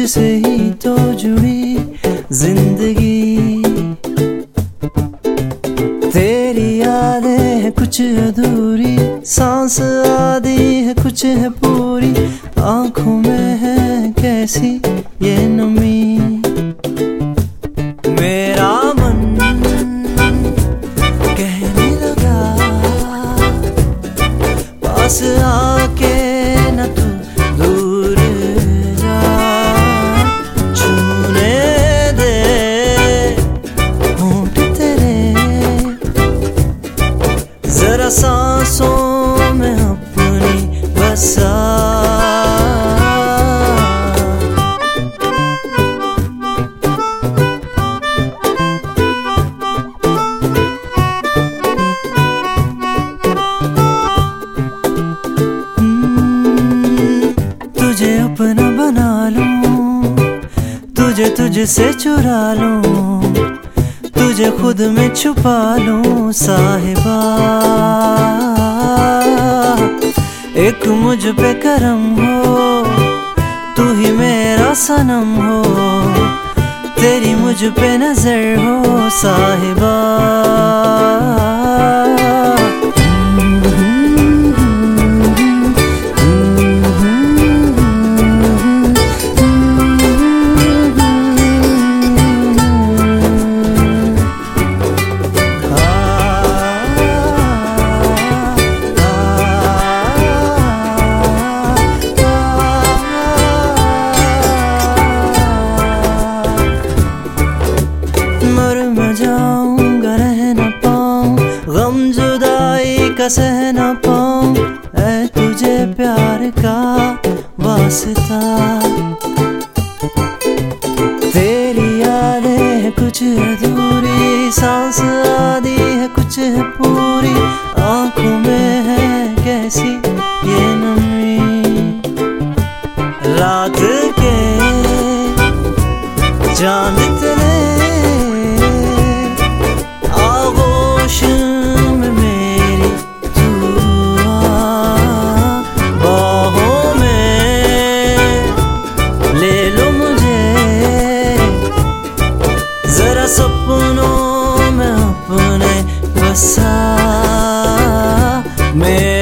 तुझसे ही तो जुड़ी जिंदगी। तेरी यादें है कुछ अधूरी, सांस आधी है कुछ है पूरी, आंखों में है कैसी ये नमी। मेरा मन कहने लगा पास आके न तू दूर जा, छूने दे होंठ तेरे जरा सांसों में अपनी बसा। तुझे अपना बना लूं, तुझे तुझसे चुरा लूं, तुझे खुद में छुपा लूं साहिबा। एक मुझ पे करम हो, तू ही मेरा सनम हो, तेरी मुझ पे नजर हो साहिबा। जाऊंगा रह न पाऊं, गम जुदाई का सह न पाऊं, ऐ तुझे प्यार का वास्ता। तेरी यादें है कुछ अधूरी, सांस आधी है कुछ है पूरी, आंखों में है कैसी ये नमी। रात के चांद तले में मेरी तू बाहों में ले लो मुझे, जरा सपनों में अपने बसा।